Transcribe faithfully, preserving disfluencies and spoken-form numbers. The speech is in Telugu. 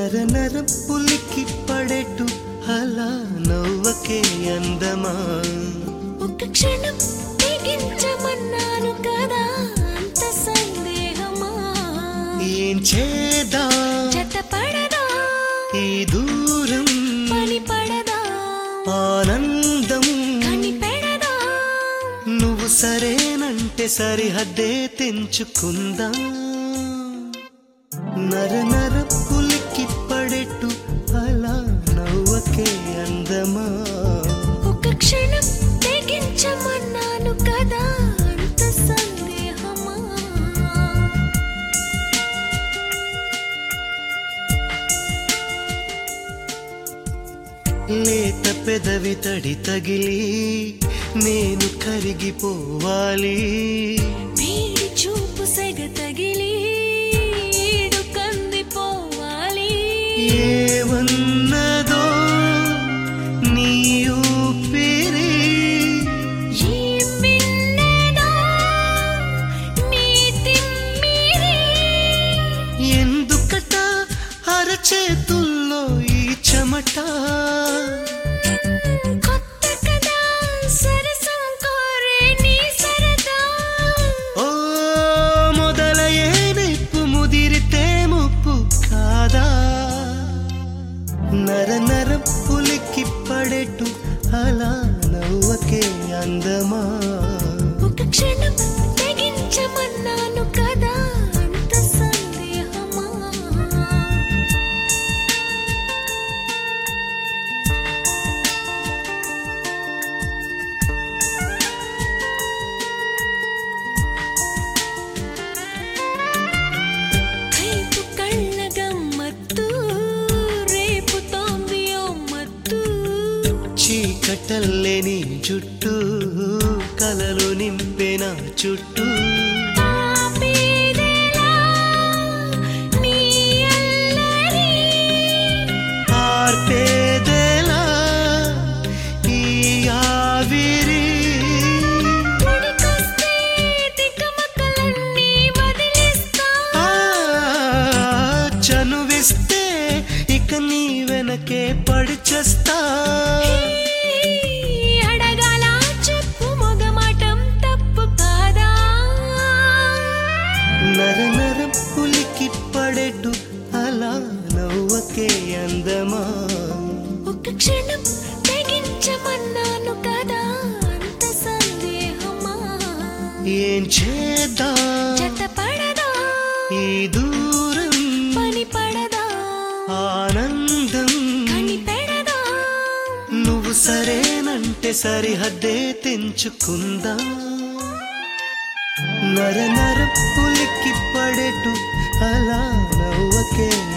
నర నర పులికి పడేటు అలా నవ్వకే అందమా. ఒక క్షణం తెగించమన్నాను కదా అంత సందేహమా. ఏం చేదా జత పడదా ఈ దూరం పని పడదా ఆనందం కని పెడదా. నువ్వు సరేనంటే సరిహద్దే తెంచుకుందా. నర నర పులికి పడేటు అలా నవ్వకే అందమా. ఒక క్షణం తెగించమన్నాను కదా అంత సందేహమా. లేత పెదవి తడి తగిలి నేను కరిగిపోవాలి. వేడి చూపు సెగ తగిలి ఈడు కందిపోవాలి. ఏమన్నదో నీ ఊపిరి ఏం విన్నదో నీ తిమ్మిరి. ఎందుకట అరచేతుల్లో ఈ చెమట. కొత్త కదా సరసం కోరే నీ సరదా. ఓ మొదలయ్యే నిప్పు ముదిరితే ముప్పు కాదా. నర నర పులికి పడేటు అలా నవ్వకే అందమా. ఒక క్షణం తెగించమన్నాను కదా అంత సందేహమా. కైపు కళ్ళ గమ్మత్తు రేపుతోంది ఓ మత్తు. చీకటల్లే నీ జుట్టు కలలు నింపే నా చుట్టూ. ఆపేదెలా నీ అల్లరి. ఆర్పేదెలా ఈ ఆవిరి. ఉడికొస్తే తికమకలన్నీ వదిలేస్తా. ఆ, చనువిస్తే ఇక నీ వెనకే పడిచేస్తా. అడగాల చెప్పు మొగమాటం తప్పు కాదా. నర నర పులికి పడేటు అలా నవ్వకే అందమా. ఒక క్షణం తెగించమన్నాను కదా అంత సందేహమా. ఏం చేద్దా జత పడదా ఈ దూరం పని పడదా ఆనందం. కని పెడదా. నువ్వు సరేనంటే సరిహద్దే తెంచుకుందా. నర నర పులికి పడేటు అలా నవ్వకే